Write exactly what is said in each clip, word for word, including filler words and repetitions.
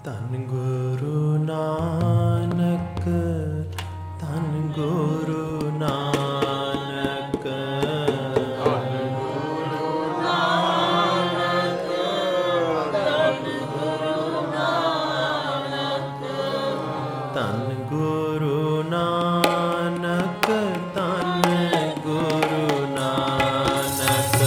ਧੰਨ ਗੁਰੂ ਨਾਨਕ, ਧੰਨ ਗੁਰੂ ਨਾਨਕ, ਧੰਨ ਗੁਰੂ ਨਾਨਕ, ਧੰਨ ਗੁਰੂ ਨਾਨਕ, ਧੰਨ ਗੁਰੂ ਨਾਨਕ, ਧੰਨ ਗੁਰੂ ਨਾਨਕ,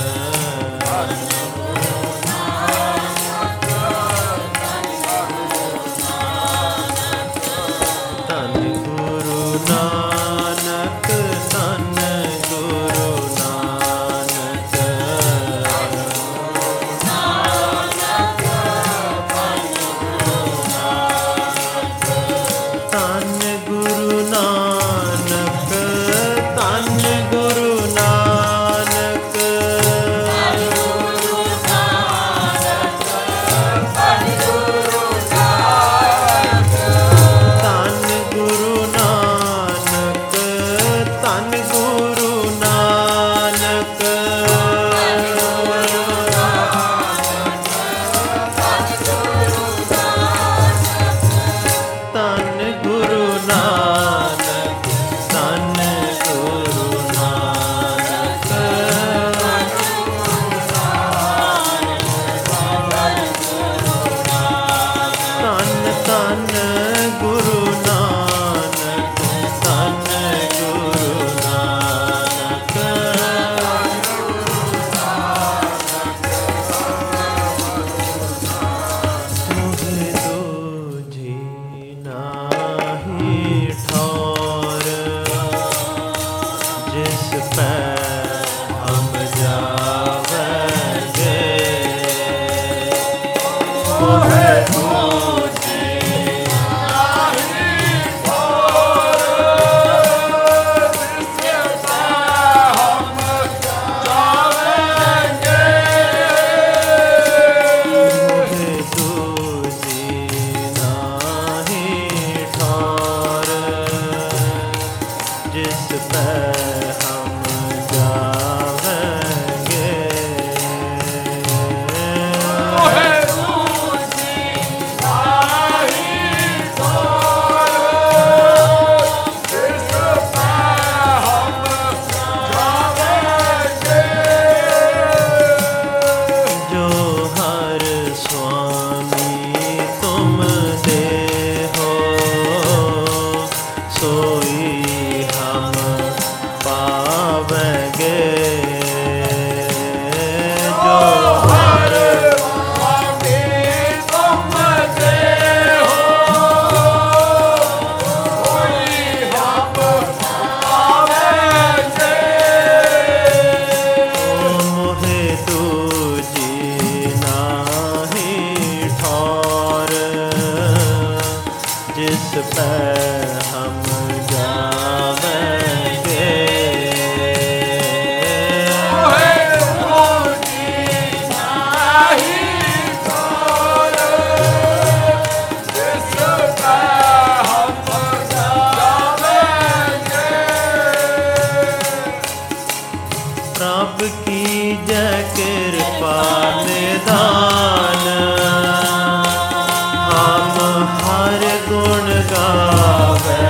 ਹਰ ਗੁਣ ਗਾਵੇ।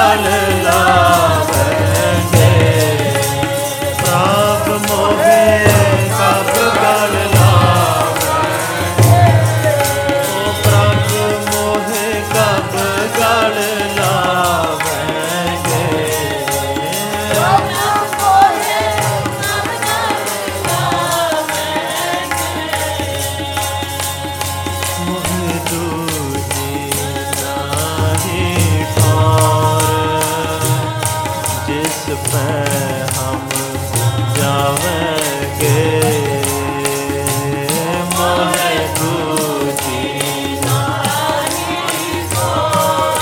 ਗਲ ਲਾਵੈਂਗੇ। ਪ੍ਰਭ ਮੋਹੇ ਕਬ ਗਲ ਲਾਵੈਂਗੇ। ਓ ਪ੍ਰਭ ਮੋਹੇ ਕਬ ਗਲ ਲਾਵੈਂਗੇ। ਮੋਹੇ ਦੂਜੀ ਨਾਹੀ ਠੌਰ, ਜਿਸ ਪੈ ਹਮ ਜਾਵਾਂਗੇ। ਮੋਹੇ ਦੂਜੀ ਨਾਹੀ ਠੌਰ,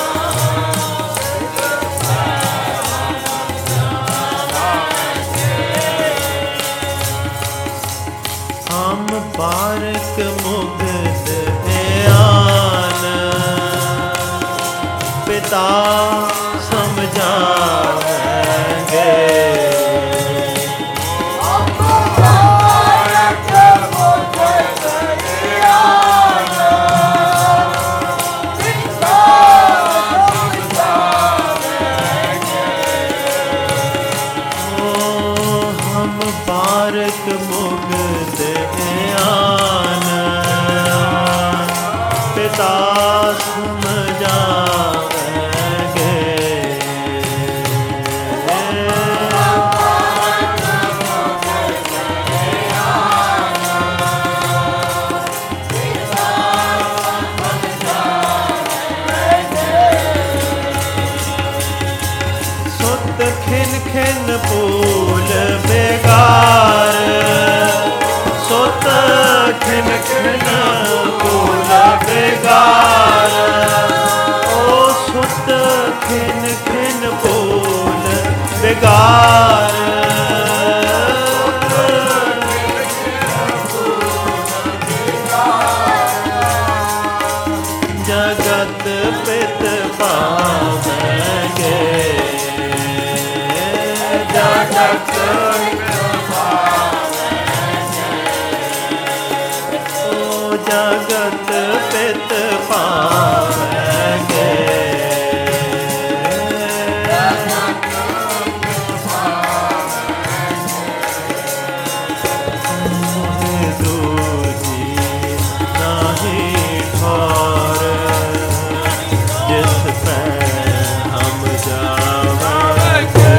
ਹਮ ਪਾਰਕ ਮੁਗਧ ਧਿਆਨ, ਪਿਤਾ ਸਮਝਾਵਾਂਗੇ। ਹਮ ਪਾਰਕ ਮੁਗਧ ਧਿਆਨ, ਪਿਤਾ ਸਮਝਾਵਾਂਗੇ। ਸੁਤ ਖਿਨ ਖਿਨ ਪੂਲ ਬੇਗਾਰ, ਸੁਤ ਖਿਨ ਖਿਨ ਪੂਲ ਬੇਗਾਰ। ਓ ਸੁਤ ਖਿਨ ਖਿਨ ਪੂਲ ਬੇਗਾਰ, ਜਗਤ ਪਿਤ ਪਾਵੈਂਗੇ। ਜਗਤ ਓ ਜਗਤ ਪਿਤ ਪਾਵੈਂਗੇ। ਮੋਹੇ ਦੂਜੀ ਨਾਹੀ ਠੌਰ, ਜਿਸ ਪੈ ਹਮ ਜਾਵਾਂਗੇ।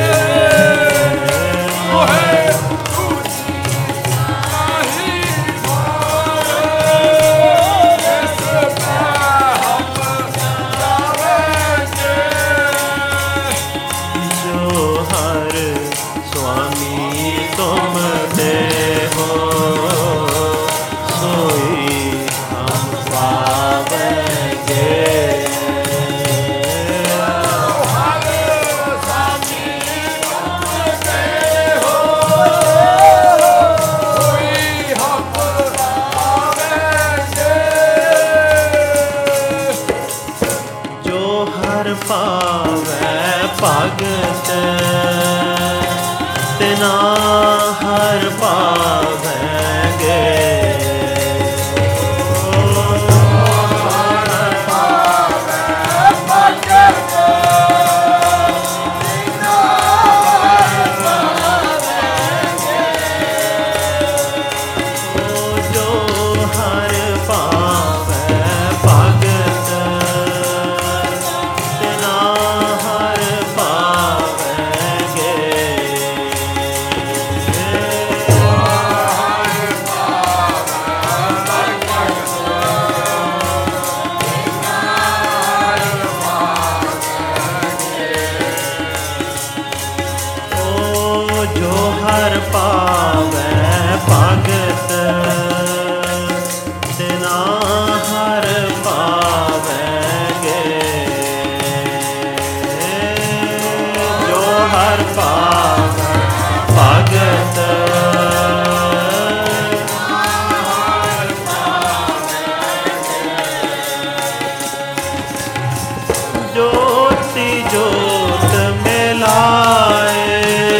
ਜੋ ਹਰ ਸੁਆਮੀ ਤੁਮ ਦੇ ਹੋ, ਸੋਈ ਹਮ ਪਾਵੈਂਗੇ। ਜੋ ਹਰ ਪਾਵੈ ਭਗਤ, ਤਿਨਾ ਹਰ ਪਾਵੈਂਗੇ। ਜੋ ਹਰ ਪਾਵੈ ਭਗਤ, ਤਿਨਾ ਹਰ ਪਾਵੈਂਗੇ। ਓ ਜੋ ਹਰ ਪਾਵੈ ਭਗਤ, ਤਿਨਾ ਹਰ ਪਾਵੈਂਗੇ। ਜੋ ਹਰ ਪਾਵੈ ਭਗਤ, ਜੋਤੀ ਜੋਤ ਮਿਲਾਏ।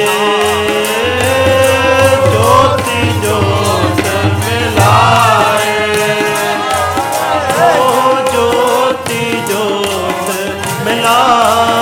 ਜੋਤੀ ਜੋਤ ਮਿਲਾਏ। ਓ ਜੋਤੀ ਜੋਤ ਮਿਲਾਏ।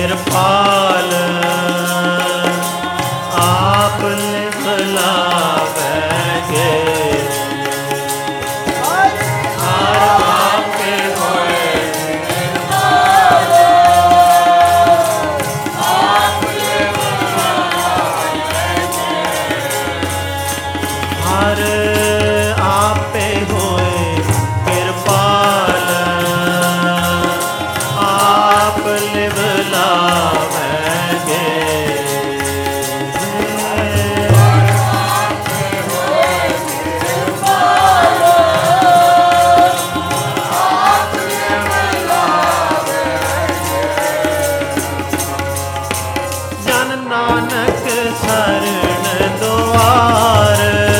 कृपाल आप बुलावेंगे हर आपके होए हर आपे होए कृपाल आप बुलावेंगे जन नानक शरण द्वार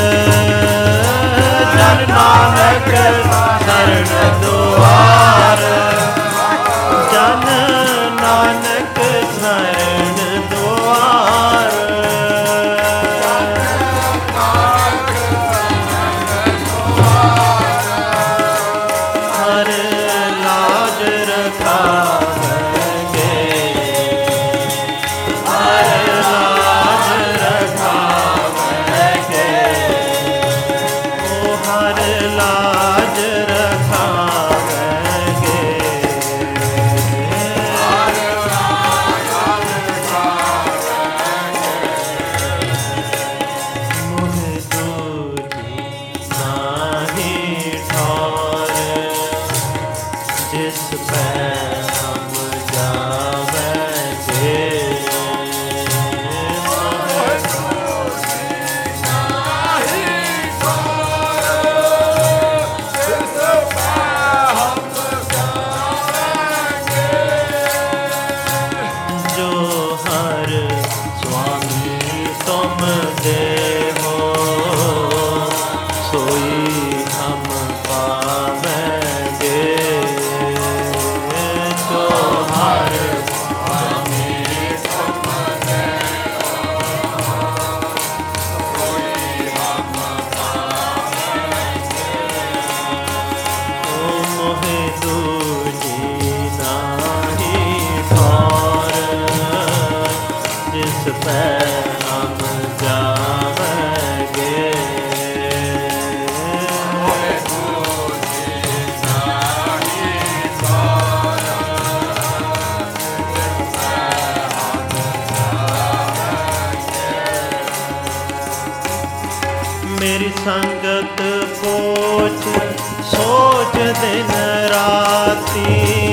जन नानक शरण द्वार जन नानक शरण द्वार हर लाज रखावेंगे हर लाज रखावेंगे ओ हर लाज रखावेंगे मोहे दूरी नाही ठौर जिस पे हम जावेंगे जो हर स्वामी तुम दे हो सोई हम पावेंगे जो हर स्वामी तुम दे हो सोई हम पावेंगे ओ मोहे दूजी नाही ठौर जिस पे हम जावेंगे मेरी संगत पोच सोच दिन राती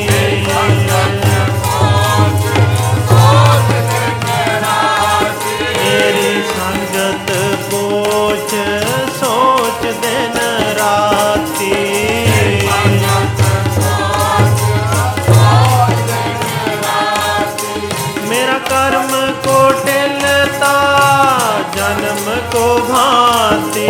मेरी संगत पोच सोच दिन राती मेरा कर्म को टिलता जन्म को भांति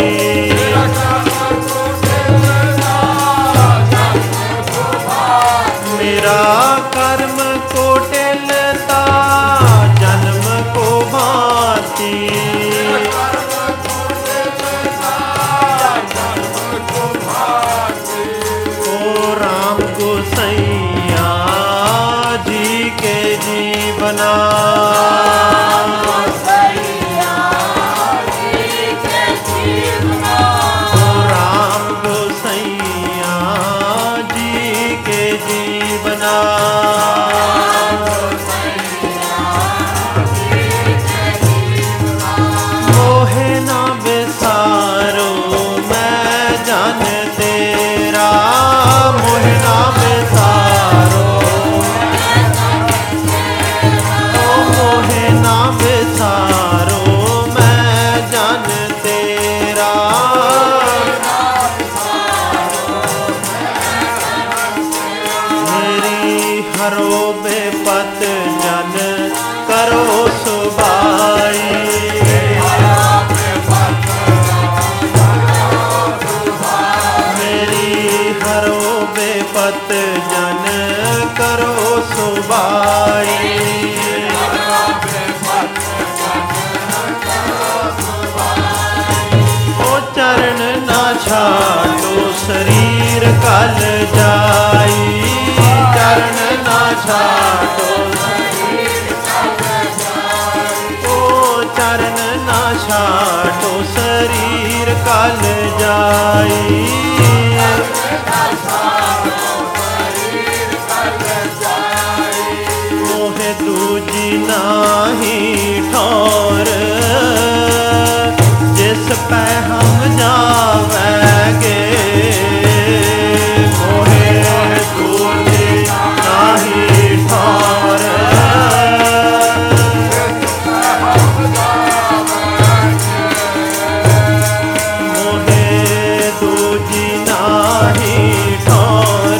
मेरा कर्म को टिलता जन्म को भांति ओ राम गोसैया जी के जीवना ओ राम गोसैया जी के जीवना मोहे ना बेसारो मैं जान तेरा मोहे ना बेसारो ओ मोहे ना बेसारो मैं जान तेरा मेरी हरो बेपत जन करो सुबाई मेरी हरो बेपत जन करो सुबाई ओ चरण ना छाटो शरीर कल जाई चरण ना छाटो शरीर नाही ठौर, जिस पै हम जावेंगे, मोहे दूजी नाही ठौर। मोहे दूजी नाही ठौर,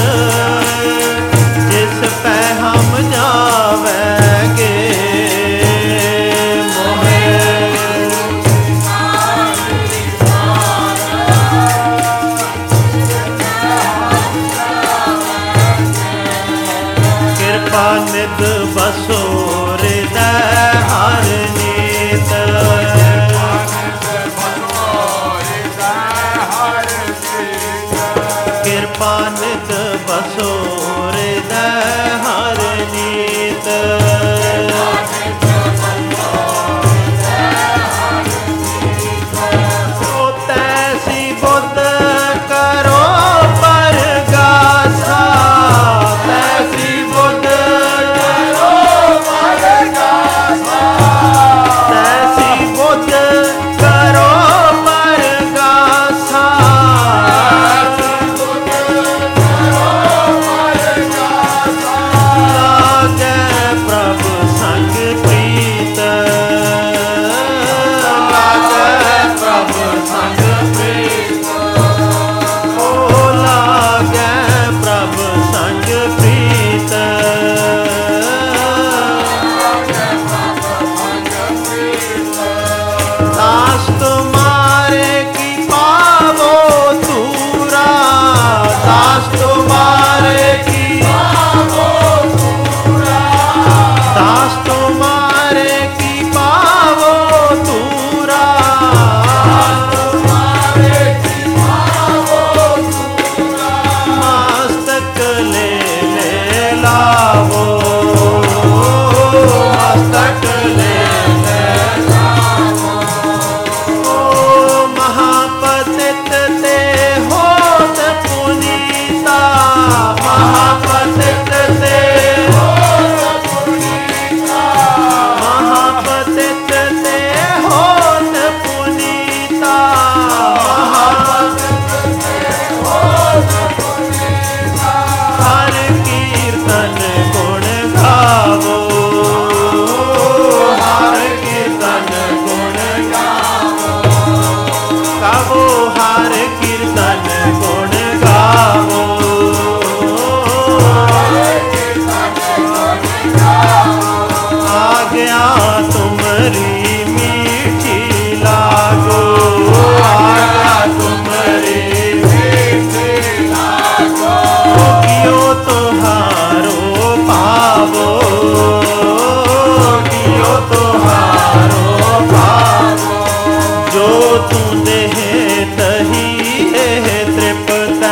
जिस पै हम जावेंगे, मोहे कृपा निध बसो हृदय हर नीत। कृपा निध बसो हृदय हर नीत। ओ तैसी बुद्ध करो परगासा, तैसी बुद्ध करो परगासा, तैसी बुद्ध करो परगासा। लागे प्रभु संग प्रीत, लागे प्रभु संग प्रीत। ओ लागे प्रभु संग प्रीत। दास तुम्हारे की पावो तूरा, दास तुम्हारे की पावो तूरा, दास तुम्हारे की पावो तूरा, तुम्हारे की पावो तूरा। मस्तक ले ले लावो, मस्तक ले ले लावो। ओ महापतित ते होत पुनीता, महापतित ते होत पुनीता, महापतित ते होत पुनीता, महापतित ते होत पुनीता। हर कीर्तन गुण गावो, हर कीर्तन गुण गावो, गावो हर कीर्तन गुण गावो, आज्ञा तुम्हारी मीठी लागो, आज्ञा तुम्हारी मीठी लागो। कियो तुहारो पावो, कियो तुहारो पावो। जो तू देह तही है तृप्त,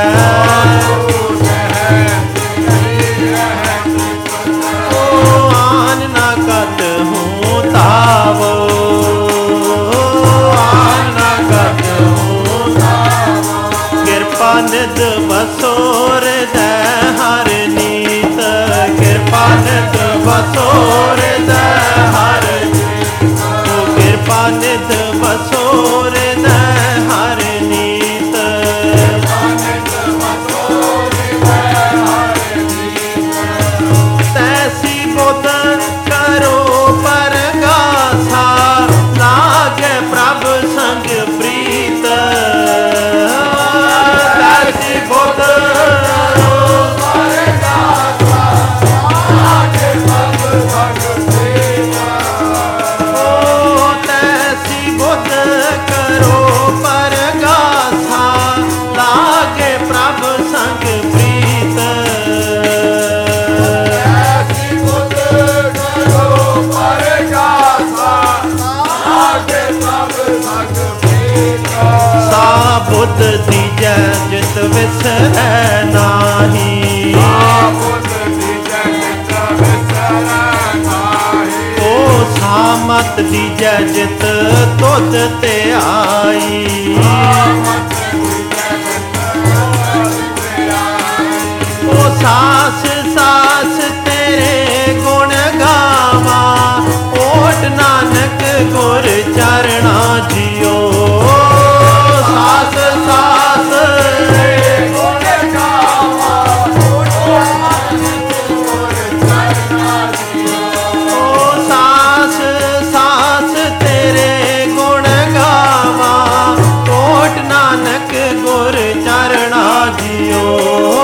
ओ आन ना कत हूँ तावो, आन ना कत हूँ तावो। कृपा निध बसो हृदय हर नीत, कृपा निध बसो हृदय हर नीत। ओ कृपा निध बसो हृदय हर नीत। तैसी बुद्ध करो परगासा, लागे प्रभु संग प्रीत। तैसी बुद्ध करो परगासा, लागे प्रभु संग प्रीत। ओ तैसी बुद्ध करो परगासा, लागे प्रभु संग प्रीत। तैसी बुद्ध करो परगासा, लागे प्रभु संग प्रीत। सा बुद्ध दीजै जित विसरै नाही, ओ सामत दीजै जित तुध ते आई। ओ सास सास तेरे गुण गा ਗੁਰ ਚਰਣਾ ਜਿਓ। ਸਾਸ ਸਾਸ ਤੇਰੇ ਗੁਣ ਗਾਵਾਂ, ਓਟ ਨਾਨਕ ਗੁਰ ਚਰਣਾ ਜਿਓ। ਓ ਸਾਸ ਸਾਸ ਤੇਰੇ ਗੁਣ ਗਾਵਾਂ, ਓਟ ਨਾਨਕ ਗੁਰ ਚਰਣਾ ਜਿਓ।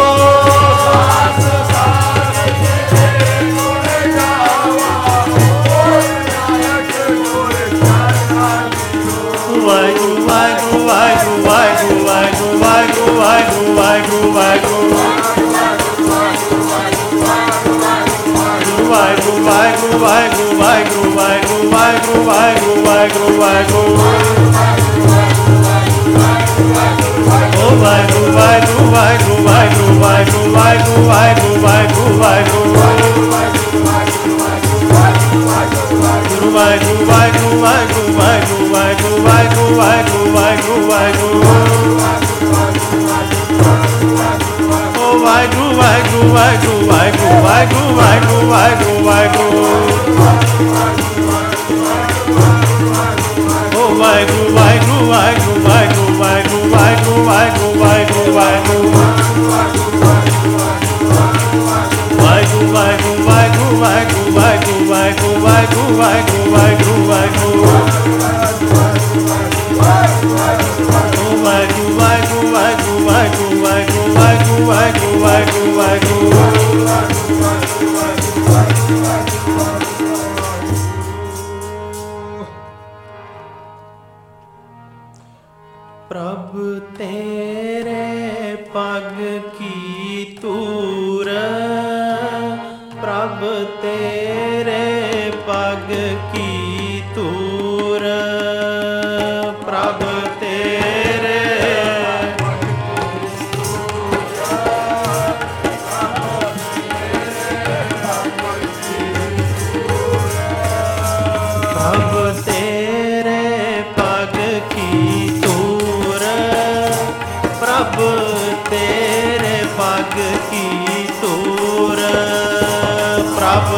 ਵਾਹਿਗੁਰੂ ਵਾਹਿਗੁਰੂ ਵਾਹਿਗੁਰੂ ਵਾਹਿਗੁਰੂ ਵਾਹਿਗੁਰੂ ਵਾਹਿਗੁਰੂ ਵਾਹਿਗੁਰੂ ਵਾਹਿਗੁਰੂ ਵਾਹਿਗੁਰੂ ਵਾਹਿਗੁਰੂ ਵਾਹਿਗੁਰੂ ਵਾਹਿਗੁਰੂ ਵਾਹਿਗੁਰੂ ਵਾਹਿਗੁਰੂ ਵਾਹਿਗੁਰੂ ਵਾਹਿਗੁਰੂ ਵਾਹਿਗੁਰੂ ਓ ਵਾਹਿਗੁਰੂ ਵਾਹਿਗੁਰੂ ਵਾਹਿਗੁਰੂ ਵਾਹਿਗੁਰੂ ਵਾਹਿਗੁਰੂ ਵਾਹਿਗੁਰੂ ਵਾਹਿਗੁਰੂ ਵਾਹਿਗੁਰੂ ਵਾਹਿਗੁਰੂ ਗੁਰੂ ਵਾਹਿਗੁਰੂ ਵਾਹਿਗੁਰੂ ਵਾਹਿਗੁਰੂ ਵਾਹਿਗੁਰੂ ਵਾਹਿਗੁਰੂ ਵਾਹਿਗੁਰੂ ਵਾਹਿਗੁਰੂ ਵਾਹਿਗੁਰੂ ਓ ਵਾਹਿਗੁਰੂ ਵਾਹਿਗੁਰੂ ਵਾਹਿਗੁਰੂ ਵਾਹਿਗੁਰੂ ਵਾਹਿਗੁਰੂ ਵਾਹਿਗੁਰੂ ਵਾਹਿਗੁਰੂ ਵਾਹਿਗੁਰੂ ਓ ਵਾਹਿਗੁਰੂ ਵਾਹਿਗੁਰੂ ਵਾਹਿਗੁਰੂ ਵਾਹਿਗੁਰੂ ਵਾਹਿਗੁਰੂ ਵਾਹਿਗੁਰੂ ਵਾਹਿਗੁਰੂ ਵਾਹਿਗੁਰੂ ਵਾਹਿਗੁਰੂ ਵਾਹਿਗੁਰੂ ਵਾਹਿਗੁਰੂ ਵਾਹਿਗੁਰੂ ਵਾਹਿਗੁਰੂ ਵਾਹਿਗੁਰੂ ਵਾਹਿਗੁਰੂ ਵਾਹਿਗੁਰੂ ਵਾਹਿਗੁਰੂ ਵਾਹਿਗੁਰੂ ਵਾਹਿਗੁਰੂ ਓ ਵਾਹਿਗੁਰੂ ਵਾਹਿਗੁਰੂ ਵਾਹਿਗੁਰੂ ਵਾਹਿਗੁਰੂ ਵਾਹਿਗੁਰੂ ਵਾਹਿਗੁਰੂ ਵਾਹਿਗੁਰੂ ਵਾਹਿਗੁਰੂ ਵਾਹਿਗੁਰੂ ਪ੍ਰਭ ਤੇਰੇ ਪਗ ਕੀ ਤੂਰ, ਪ੍ਰਭ ਤੇਰੇ ਪਗ ਕੀ ਤੂਰ, ਪ੍ਰਭ ਤੇਰੇ ਪ੍ਰਭ ਤੇਰੇ ਪਗ ਕੀ ਤੂਰ, ਪ੍ਰਭ ਤੇਰੇ ਪਗ ਕੀ ਤੂਰ, ਪ੍ਰਭ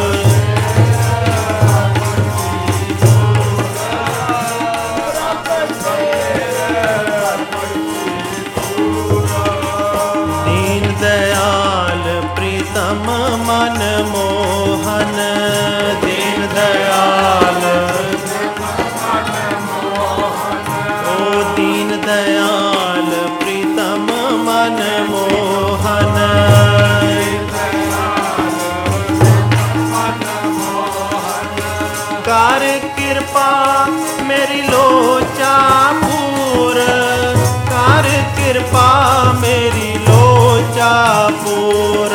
ਦੀਨ ਦਇਆਲ ਪ੍ਰੀਤਮ ਮਨ ਮੋਹਨ, ਦੀਨ ਦਇਆਲ ਓ ਦੀਨ ਦਇਆਲ ਪ੍ਰੀਤਮ ਮਨ ਮੋਹਨ, ਕਰ ਕਿਰਪਾ ਮੇਰੀ ਲੋਚਾ ਪੂਰ, ਕਰ ਕਿਰਪਾ ਮੇਰੀ ਲੋਚਾ ਪੂਰ,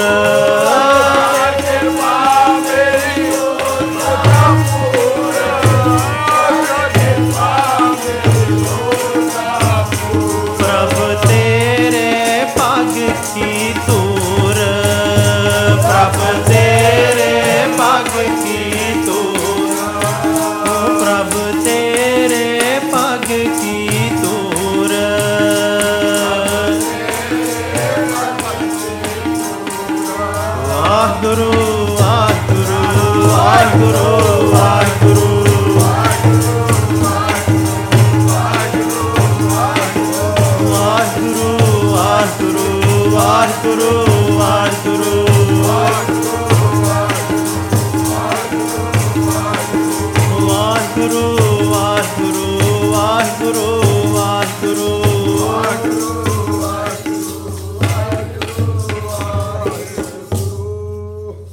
ਪ੍ਰਭ ਤੇਰੇ ਪਗ ਕੀ ਤੂਰ, ਪ੍ਰਭ ਤੇਰੇ ਪਗ ਕੀ ਤੂਰ, ਪ੍ਰਭ ਤੇਰੇ ਪਗ ਕੀ ਤੂਰ, ਵਾਹਿਗੁਰੂ ਵਾਹਿਗੁਰੂ ਵਾਹਿਗੁਰੂ ਵਾਹਿਗੁਰੂ ਵਾਹਿਗੁਰੂ ਵਾਹਿਗੁਰੂ ਵਾਹਿਗੁਰੂ ਵਾਹਿਗੁਰੂ ਵਾਹਿਗੁਰੂ ਵਾਹਿਗੁਰੂ